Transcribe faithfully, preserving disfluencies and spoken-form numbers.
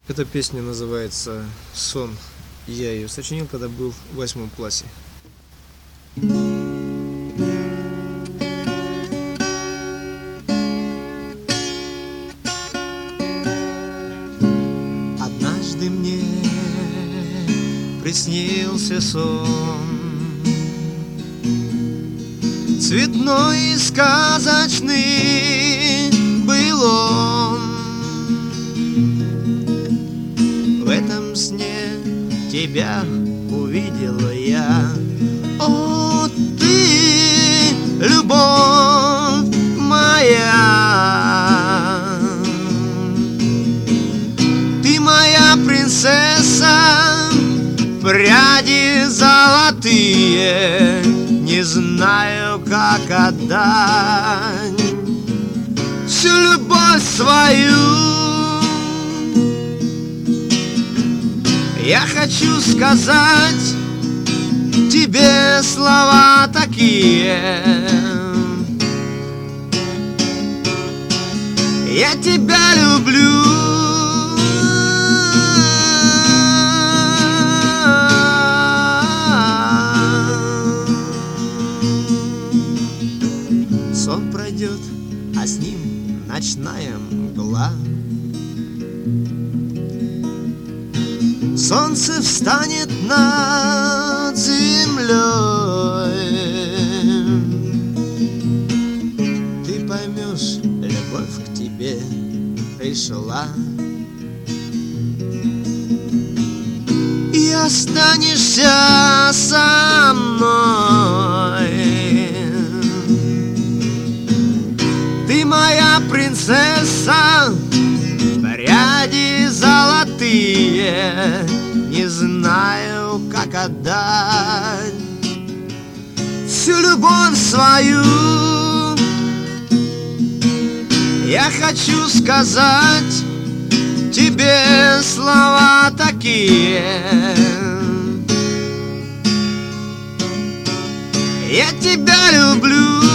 Эта песня называется «Сон». Я ее сочинил, когда был в восьмом классе. Однажды мне приснился сон, цветной и сказочный был он. В этом сне тебя увидела я. О, ты, любовь моя, ты моя принцесса, пряди золотые, не знаю, как отдать всю любовь свою. Я хочу сказать тебе слова такие: я тебя люблю. Сон пройдет, а с ним ночная мгла. Солнце встанет над землей. Ты поймешь, любовь к тебе пришла, и останешься со мной. Ты моя принцесса, пряди золотые, не знаю, как отдать всю любовь свою. Я хочу сказать тебе слова такие: я тебя люблю.